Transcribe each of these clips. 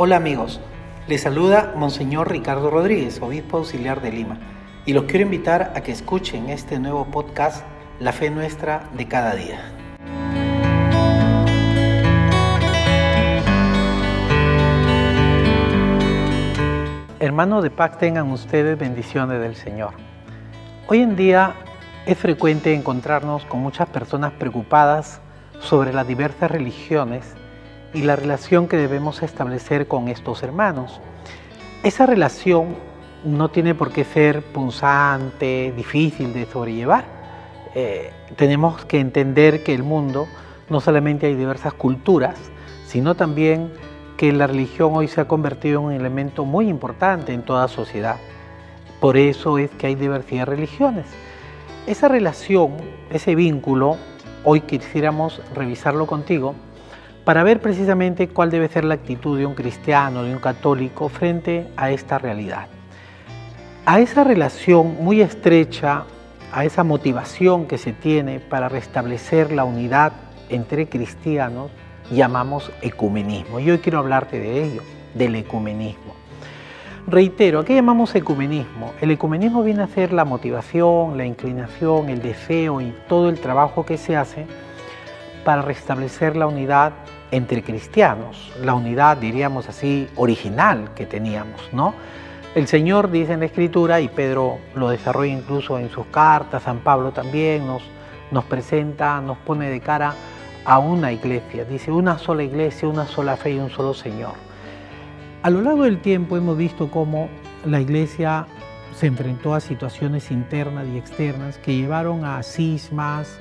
Hola amigos, les saluda Monseñor Ricardo Rodríguez, obispo auxiliar de Lima, y los quiero invitar a que escuchen este nuevo podcast, La Fe Nuestra de Cada Día. Hermanos de paz, tengan ustedes bendiciones del Señor. Hoy en día es frecuente encontrarnos con muchas personas preocupadas sobre las diversas religiones y la relación que debemos establecer con estos hermanos. Esa relación no tiene por qué ser punzante, difícil de sobrellevar. Tenemos que entender que el mundo no solamente hay diversas culturas, sino también que la religión hoy se ha convertido en un elemento muy importante en toda sociedad. Por eso es que hay diversidad de religiones. Esa relación, ese vínculo, hoy quisiéramos revisarlo contigo para ver precisamente cuál debe ser la actitud de un cristiano, de un católico frente a esta realidad. A esa relación muy estrecha, a esa motivación que se tiene para restablecer la unidad entre cristianos, llamamos ecumenismo. Y hoy quiero hablarte de ello, del ecumenismo. Reitero, ¿a qué llamamos ecumenismo? El ecumenismo viene a ser la motivación, la inclinación, el deseo y todo el trabajo que se hace para restablecer la unidad entre cristianos, la unidad, diríamos así, original que teníamos, ¿no? El Señor dice en la Escritura, y Pedro lo desarrolla incluso en sus cartas, San Pablo también nos presenta, nos pone de cara a una iglesia, dice una sola iglesia, una sola fe y un solo Señor. A lo largo del tiempo hemos visto cómo la iglesia se enfrentó a situaciones internas y externas que llevaron a cismas,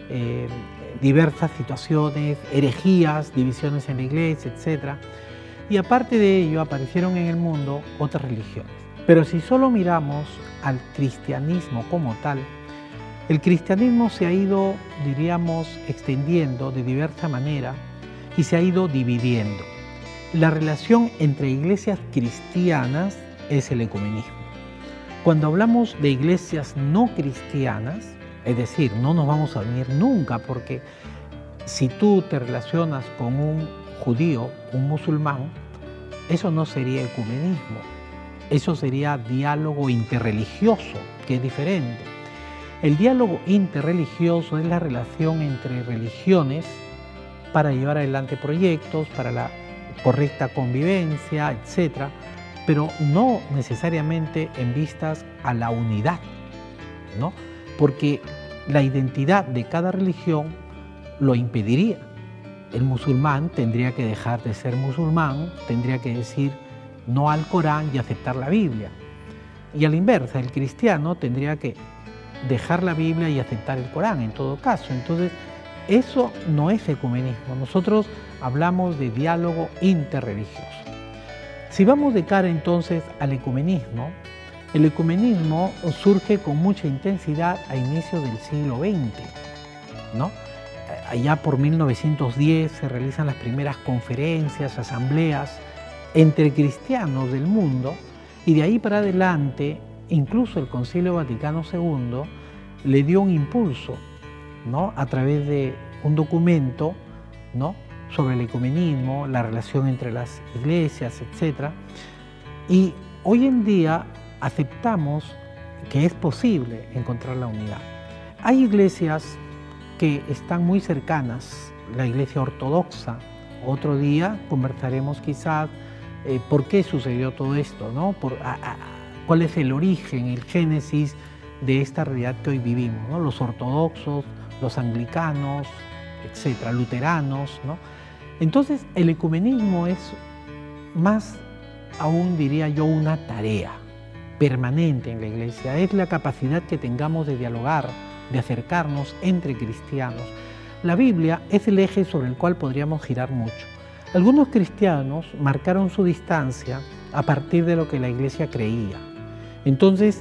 diversas situaciones, herejías, divisiones en la iglesia, etc. Y aparte de ello aparecieron en el mundo otras religiones. Pero si solo miramos al cristianismo como tal, el cristianismo se ha ido, diríamos, extendiendo de diversa manera y se ha ido dividiendo. La relación entre iglesias cristianas es el ecumenismo. Cuando hablamos de iglesias no cristianas, es decir, no nos vamos a unir nunca, porque si tú te relacionas con un judío, un musulmán, eso no sería ecumenismo, eso sería diálogo interreligioso, que es diferente. El diálogo interreligioso es la relación entre religiones para llevar adelante proyectos, para la correcta convivencia, etc., pero no necesariamente en vistas a la unidad, ¿no? Porque la identidad de cada religión lo impediría. El musulmán tendría que dejar de ser musulmán, tendría que decir no al Corán y aceptar la Biblia. Y a la inversa, el cristiano tendría que dejar la Biblia y aceptar el Corán en todo caso. Entonces, eso no es ecumenismo. Nosotros hablamos de diálogo interreligioso. Si vamos de cara entonces al ecumenismo, el ecumenismo surge con mucha intensidad a inicios del siglo XX, ¿no? Allá por 1910 se realizan las primeras conferencias, asambleas entre cristianos del mundo, y de ahí para adelante, incluso el Concilio Vaticano II le dio un impulso, ¿no?, a través de un documento, ¿no?, sobre el ecumenismo, la relación entre las iglesias, etc. Y hoy en día aceptamos que es posible encontrar la unidad. Hay iglesias que están muy cercanas, la iglesia ortodoxa. Otro día conversaremos quizás por qué sucedió todo esto, ¿no? Cuál es el origen, el génesis de esta realidad que hoy vivimos, ¿no? Los ortodoxos, los anglicanos, etcétera, luteranos, ¿no? Entonces, el ecumenismo es más aún, diría yo, una tarea permanente en la iglesia. Es la capacidad que tengamos de dialogar, de acercarnos entre cristianos. La Biblia es el eje sobre el cual podríamos girar mucho. Algunos cristianos marcaron su distancia a partir de lo que la iglesia creía. Entonces,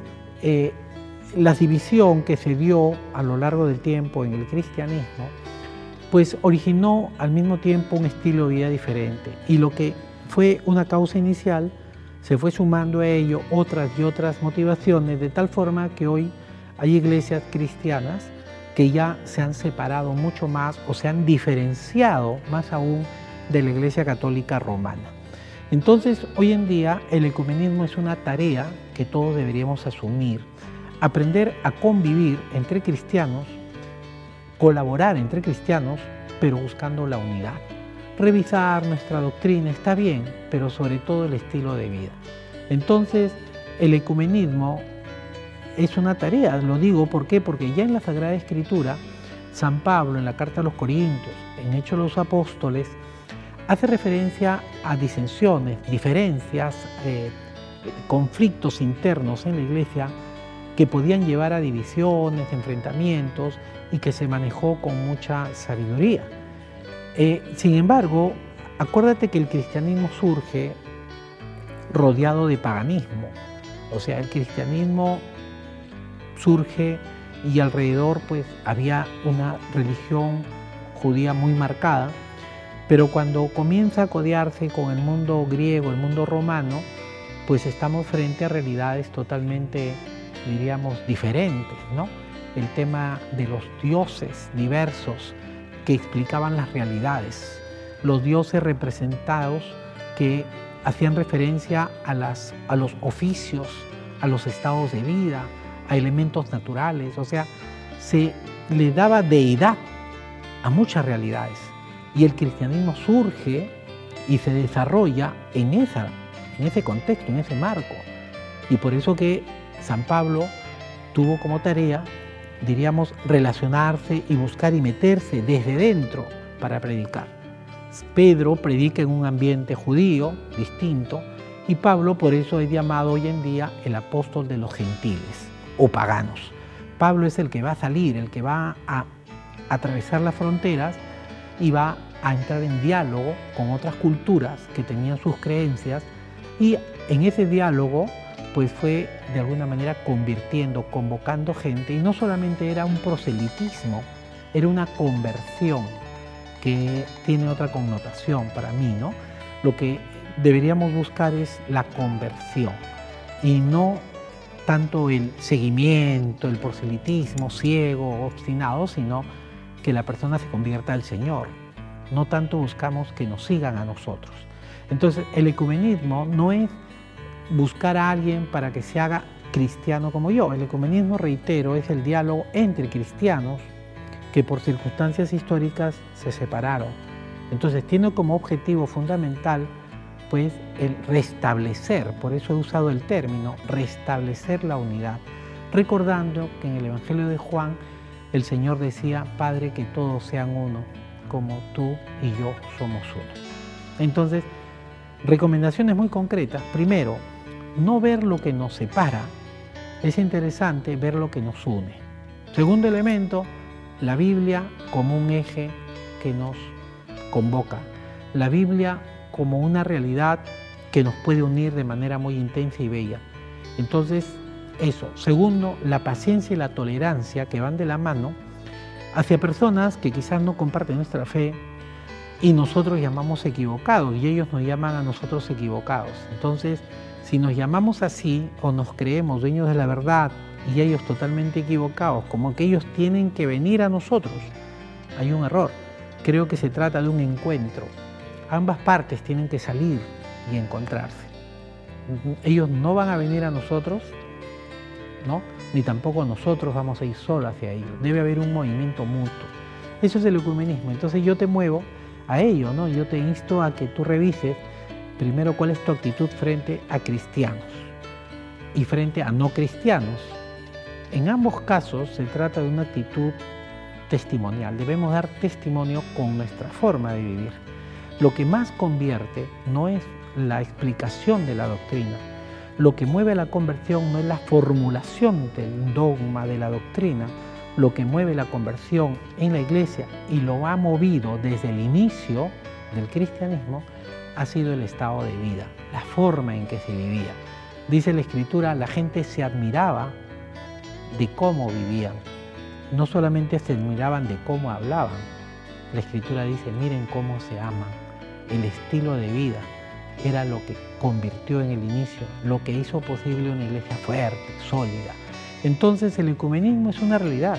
la división que se dio a lo largo del tiempo en el cristianismo, pues originó al mismo tiempo un estilo de vida diferente. Y lo que fue una causa inicial, se fue sumando a ello otras y otras motivaciones, de tal forma que hoy hay iglesias cristianas que ya se han separado mucho más o se han diferenciado más aún de la Iglesia Católica Romana. Entonces, hoy en día, el ecumenismo es una tarea que todos deberíamos asumir, aprender a convivir entre cristianos, colaborar entre cristianos, pero buscando la unidad. Revisar nuestra doctrina está bien, pero sobre todo el estilo de vida. Entonces, el ecumenismo es una tarea, lo digo, ¿por qué? Porque ya en la Sagrada Escritura, San Pablo, en la Carta a los Corintios, en Hechos de los Apóstoles, hace referencia a disensiones, diferencias, conflictos internos en la Iglesia que podían llevar a divisiones, enfrentamientos y que se manejó con mucha sabiduría. Sin embargo, acuérdate que el cristianismo surge rodeado de paganismo, o sea, el cristianismo surge y alrededor pues había una religión judía muy marcada, pero cuando comienza a codearse con el mundo griego, el mundo romano, pues estamos frente a realidades totalmente, diríamos, diferentes, ¿no? El tema de los dioses diversos que explicaban las realidades, los dioses representados que hacían referencia a los oficios, a los estados de vida, a elementos naturales, o sea, se le daba deidad a muchas realidades. Y el cristianismo surge y se desarrolla en ese contexto, en ese marco. Y por eso que San Pablo tuvo como tarea, diríamos, relacionarse y buscar y meterse desde dentro para predicar. Pedro predica en un ambiente judío distinto y Pablo por eso es llamado hoy en día el apóstol de los gentiles o paganos. Pablo es el que va a salir, el que va a atravesar las fronteras y va a entrar en diálogo con otras culturas que tenían sus creencias y en ese diálogo pues fue de alguna manera convirtiendo, convocando gente y no solamente era un proselitismo, era una conversión que tiene otra connotación para mí, ¿no? Lo que deberíamos buscar es la conversión y no tanto el seguimiento, el proselitismo ciego, obstinado, sino que la persona se convierta al Señor. No tanto buscamos que nos sigan a nosotros. Entonces, el ecumenismo no es buscar a alguien para que se haga cristiano como yo. El ecumenismo, reitero, es el diálogo entre cristianos que por circunstancias históricas se separaron. Entonces, tiene como objetivo fundamental pues el restablecer, por eso he usado el término, restablecer la unidad, recordando que en el Evangelio de Juan el Señor decía, Padre, que todos sean uno, como tú y yo somos uno. Entonces, recomendaciones muy concretas. Primero, no ver lo que nos separa, es interesante ver lo que nos une. Segundo elemento, la Biblia como un eje que nos convoca. La Biblia como una realidad que nos puede unir de manera muy intensa y bella. Entonces, eso. Segundo, la paciencia y la tolerancia que van de la mano hacia personas que quizás no comparten nuestra fe y nosotros llamamos equivocados y ellos nos llaman a nosotros equivocados. Entonces, si nos llamamos así o nos creemos dueños de la verdad y ellos totalmente equivocados, como que ellos tienen que venir a nosotros, hay un error. Creo que se trata de un encuentro. Ambas partes tienen que salir y encontrarse. Ellos no van a venir a nosotros, ¿no? Ni tampoco nosotros vamos a ir solos hacia ellos. Debe haber un movimiento mutuo. Eso es el ecumenismo. Entonces yo te muevo a ello, ¿no? Yo te insto a que tú revises primero cuál es tu actitud frente a cristianos y frente a no cristianos. En ambos casos se trata de una actitud testimonial. Debemos dar testimonio con nuestra forma de vivir. Lo que más convierte no es la explicación de la doctrina. Lo que mueve la conversión no es la formulación del dogma de la doctrina. Lo que mueve la conversión en la iglesia y lo ha movido desde el inicio del cristianismo ha sido el estado de vida, la forma en que se vivía. Dice la Escritura, la gente se admiraba de cómo vivían. No solamente se admiraban de cómo hablaban. La Escritura dice, miren cómo se aman. El estilo de vida era lo que convirtió en el inicio, lo que hizo posible una iglesia fuerte, sólida. Entonces el ecumenismo es una realidad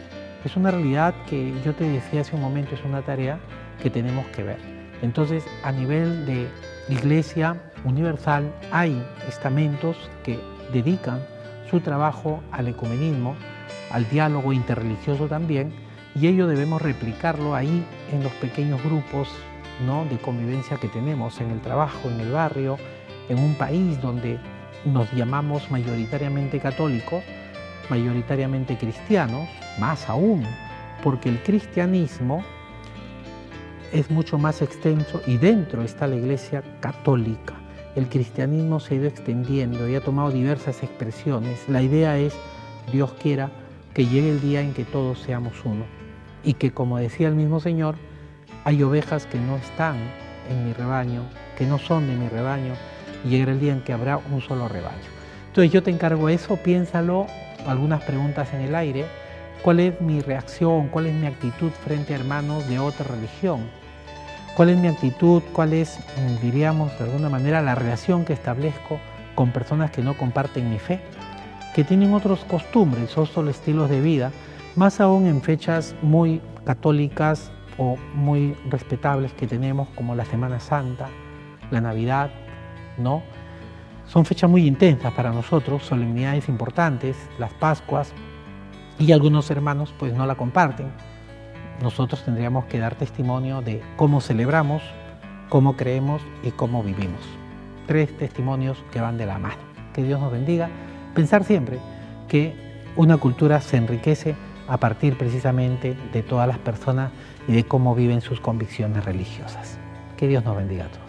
que yo te decía hace un momento, es una tarea que tenemos que ver. Entonces a nivel de Iglesia Universal hay estamentos que dedican su trabajo al ecumenismo, al diálogo interreligioso también, y ello debemos replicarlo ahí en los pequeños grupos, ¿no?, de convivencia que tenemos en el trabajo, en el barrio, en un país donde nos llamamos mayoritariamente católicos, mayoritariamente cristianos, más aún, porque el cristianismo es mucho más extenso y dentro está la Iglesia católica. El cristianismo se ha ido extendiendo y ha tomado diversas expresiones. La idea es, Dios quiera, que llegue el día en que todos seamos uno y que, como decía el mismo Señor, hay ovejas que no están en mi rebaño, que no son de mi rebaño, y llegará el día en que habrá un solo rebaño. Entonces yo te encargo eso, piénsalo, algunas preguntas en el aire. ¿Cuál es mi reacción? ¿Cuál es mi actitud frente a hermanos de otra religión? ¿Cuál es mi actitud? ¿Cuál es, diríamos, de alguna manera, la relación que establezco con personas que no comparten mi fe, que tienen otras costumbres, otros estilos de vida, más aún en fechas muy católicas o muy respetables que tenemos, como la Semana Santa, la Navidad, ¿no? Son fechas muy intensas para nosotros, solemnidades importantes, las Pascuas, y algunos hermanos pues no la comparten. Nosotros tendríamos que dar testimonio de cómo celebramos, cómo creemos y cómo vivimos. 3 testimonios que van de la mano. Que Dios nos bendiga. Pensar siempre que una cultura se enriquece a partir precisamente de todas las personas y de cómo viven sus convicciones religiosas. Que Dios nos bendiga a todos.